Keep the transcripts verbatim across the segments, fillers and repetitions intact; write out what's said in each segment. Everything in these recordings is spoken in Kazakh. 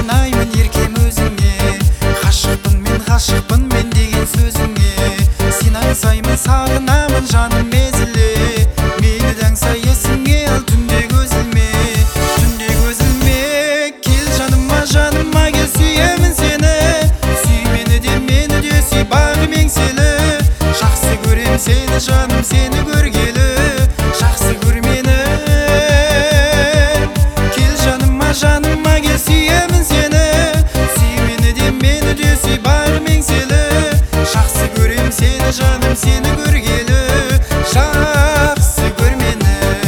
сынаймын еркем өзіңе. Ғашықпын мен, ғашықпын мен деген сөзіңе. Сен аңсаймын, сағынамын жаным мезіле. Мені даңса есіңе ал түнде көзілме, түнде көзілме. Кел жаныма, жаныма кел, сүйемін сені. Сүй мені де, мені де сүй, бағым еңселі. Жақсы көрем сені жаным, сені көргелі. Жақсы көр мені. Кел жаныма, жаныма кел, сүйемін сені. Сүй мені де, мені де сүй, бағым еңселі. Жақсы көрем сені жаным, сені көргелі. Жақсы көр мені.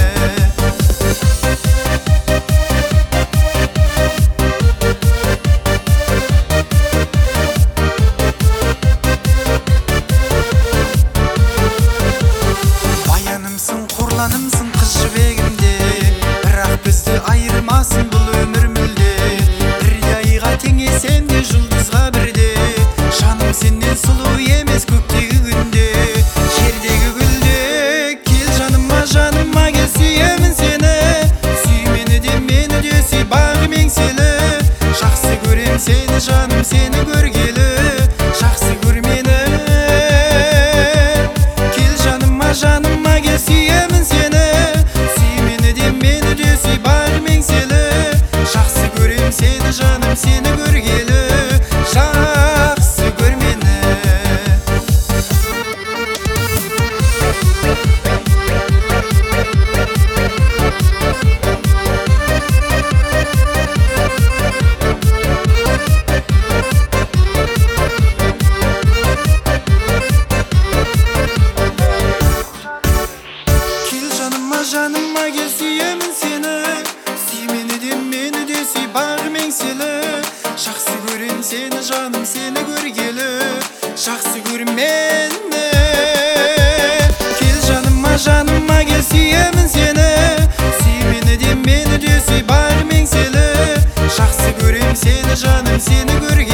Баянымсың, қорланымсың қыз жібегімде. Бірақ бізді айырмасын бұл өмір мүлде. Бірде айға теңесем де жұлдызға бірде. Жаным сенен сұлу емес көктегі күнде, жердегі гүлде. Кел жаныма, жаныма кел, сүйемін сені. Сүй мені де, мені де сүй, бағым еңселі. Жақсы көрем сені жаным, сені көргелі. Жақсы көр мені. Кел жаныма, жаныма кел, сүйемін сені. Сүй мені де, мені де сүй, бағым еңселі. Жақсы көрем сені жаным, сені көргелі. Жақсы көр мені. Кел жаныма, жаныма кел, сүйемін сені. Сүй мені де, мені де сүй, бағым еңселі. Жақсы көрем сені жаным, сені көргелі. Жақсы көр мені. Кел жаныма, жаныма кел, сүйемін сені. Сүй мені де, мені де сүй, бағым еңселі. Жақсы көрем сені жаным, сені көргелі.